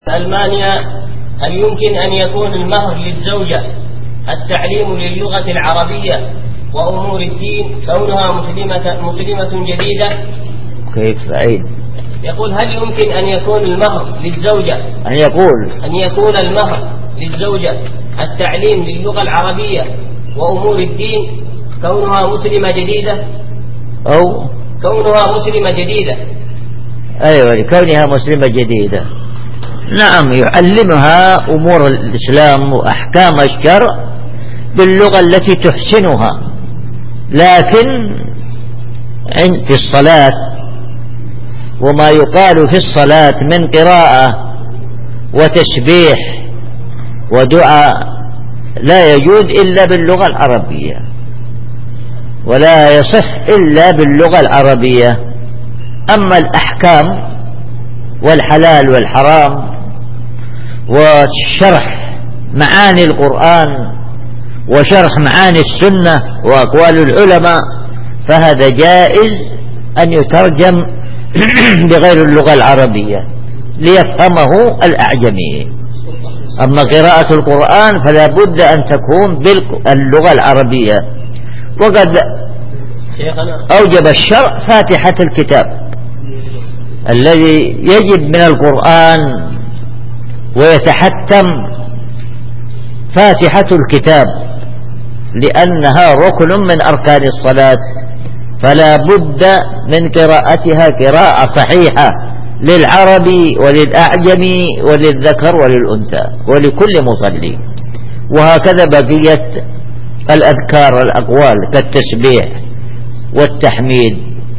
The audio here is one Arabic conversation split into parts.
ألمانيا هل يمكن أن يكون المهر للزوجة التعليم للغة العربية وأمور الدين كونها مسلمة جديدة؟ كيف عيد؟ يقول هل يمكن أن يكون المهر للزوجة أن يكون المهر للزوجة التعليم للغة العربية وأمور الدين كونها مسلمة جديدة أو كونها مسلمة جديدة؟ أيوة، لكونها مسلمة جديدة. نعم، يعلمها أمور الإسلام وأحكام الشرع باللغة التي تحسنها، لكن في الصلاة وما يقال في الصلاة من قراءة وتسبيح ودعاء لا يجوز إلا باللغة العربية، ولا يصح إلا باللغة العربية. أما الأحكام والحلال والحرام وشرح معاني القرآن وشرح معاني السنة وأقوال العلماء فهذا جائز أن يترجم بغير اللغة العربية ليفهمه الأعجمي. أما قراءة القرآن فلا بد أن تكون باللغة العربية. وقد أوجب الشرع فاتحة الكتاب الذي يجب من القرآن ويتحتم فاتحة الكتاب لأنها ركن من أركان الصلاة، فلا بد من قراءتها قراءة صحيحة للعربي وللأعجمي وللذكر وللأنثى ولكل مصلي. وهكذا بقية الأذكار الأقوال كالتسبيح والتحميد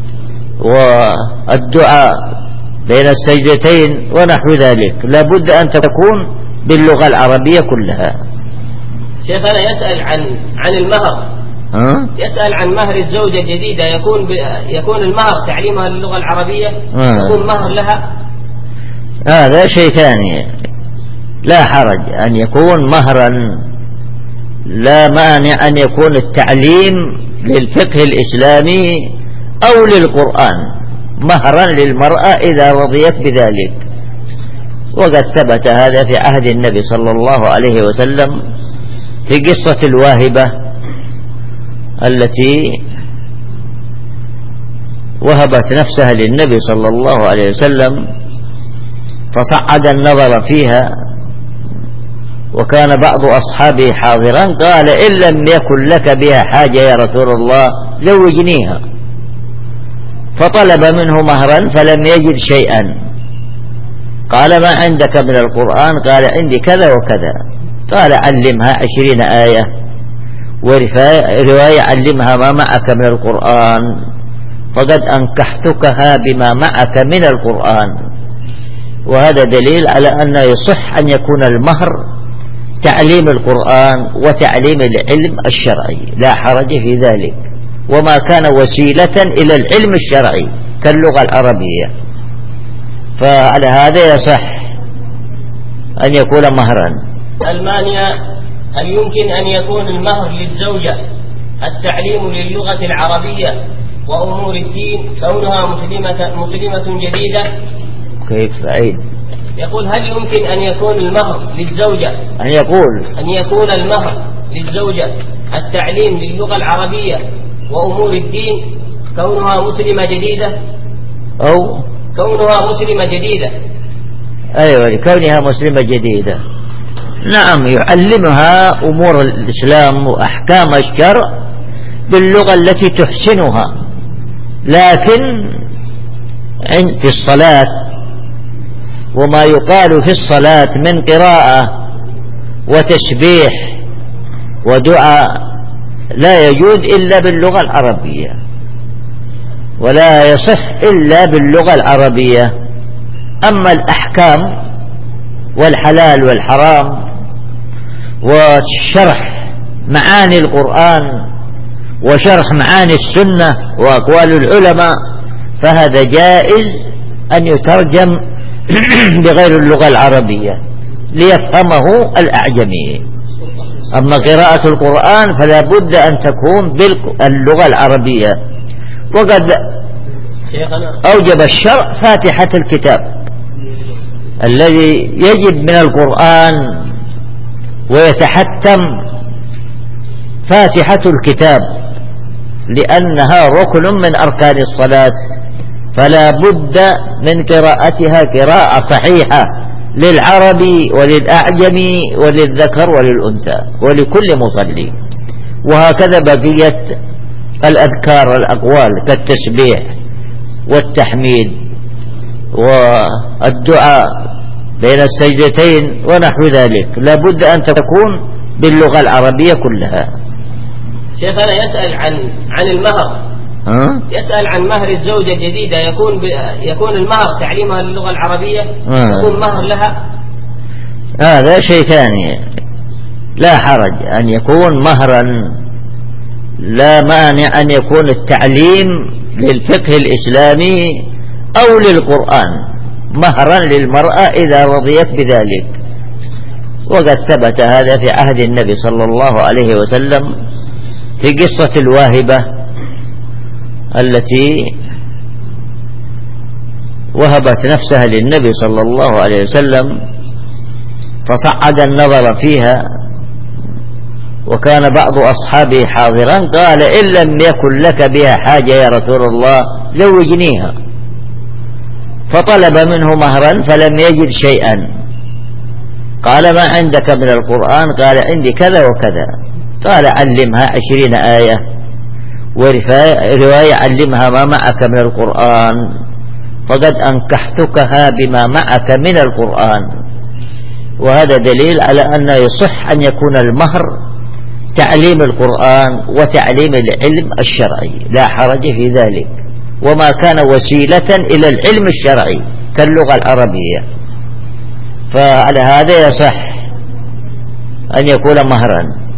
والدعاء بين السجدتين ونحو ذلك لا بد أن تكون باللغة العربية كلها. شيخنا يسأل عن المهر، يسأل عن مهر الزوجة الجديدة، يكون المهر تعليمها للغة العربية، يكون مهر لها؟ هذا شيء ثاني، لا حرج أن يكون مهرا، لا مانع أن يكون التعليم للفقه الإسلامي أو للقرآن مهرا للمرأة إذا رضيت بذلك. وقد ثبت هذا في عهد النبي صلى الله عليه وسلم في قصة الواهبة التي وهبت نفسها للنبي صلى الله عليه وسلم فصعد النظر فيها، وكان بعض أصحابه حاضرا، قال إن لم يكن لك بها حاجة يا رسول الله زوجنيها، فطلب منه مهرا فلم يجد شيئا. قال ما عندك من القرآن؟ قال عندي كذا وكذا. قال علمها 20 آية، ورواية علمها ما معك من القرآن فقد أنكحتكها بما معك من القرآن. وهذا دليل على أن يصح أن يكون المهر تعليم القرآن وتعليم العلم الشرعي، لا حرج في ذلك، وما كان وسيلة إلى العلم الشرعي كاللغة العربية، فعلى هذا يصح أن يكون مهرا. ألمانيا هل يمكن أن يكون المهر للزوجة التعليم للغة العربية وأمور الدين كونها مسلمة جديدة؟ كيف عيد؟ يقول هل يمكن أن يكون المهر للزوجة أن يكون المهر للزوجة التعليم للغة العربية وأمور الدين كونها مسلمة جديدة أو كونها مسلمة جديدة؟ أيوة، لكونها مسلمة جديدة. نعم، يعلمها أمور الإسلام وأحكام الشرع باللغة التي تحسنها، لكن في الصلاة وما يقال في الصلاة من قراءة وتسبيح ودعاء لا يجوز إلا باللغة العربية، ولا يصح إلا باللغة العربية. أما الأحكام والحلال والحرام وشرح معاني القرآن وشرح معاني السنة وأقوال العلماء فهذا جائز أن يترجم بغير اللغة العربية ليفهمه الأعجمي. أما قراءة القرآن فلا بد أن تكون باللغة العربية. وقد أوجب الشرع فاتحة الكتاب الذي يجب من القرآن ويتحتم فاتحة الكتاب، لأنها ركن من أركان الصلاة، فلا بد من قراءتها قراءة صحيحة للعربي وللأعجمي وللذكر وللأنثى ولكل مصلي. وهكذا بقية الأذكار الأقوال كالتسبيح والتحميد والدعاء بين السجدتين ونحو ذلك، لا بد أن تكون باللغة العربية كلها. شيخنا يسأل عن المهر. يسأل عن مهر الزوجة الجديدة، يكون المهر تعليمها للغة العربية، يكون مهر لها. هذا شيء ثاني، لا حرج أن يكون مهرا، لا مانع أن يكون التعليم للفقه الإسلامي أو للقرآن مهرا للمرأة إذا رضيت بذلك. وقد ثبت هذا في عهد النبي صلى الله عليه وسلم في قصة الواهبة التي وهبت نفسها للنبي صلى الله عليه وسلم فصعد النظر فيها، وكان بعض أصحابه حاضرا، قال: إن لم يكن لك بها حاجة يا رسول الله زوجنيها. فطلب منه مهرا فلم يجد شيئا، قال: ما عندك من القرآن؟ قال: عندي كذا وكذا. قال: علمها 20 آية، ورواية علمها ما معك من القرآن، فقد أنكحتكها بما معك من القرآن. وهذا دليل على أن يصح أن يكون المهر تعليم القرآن وتعليم العلم الشرعي، لا حرج في ذلك، وما كان وسيلة إلى العلم الشرعي كاللغة العربية، فعلى هذا يصح أن يكون مهرا.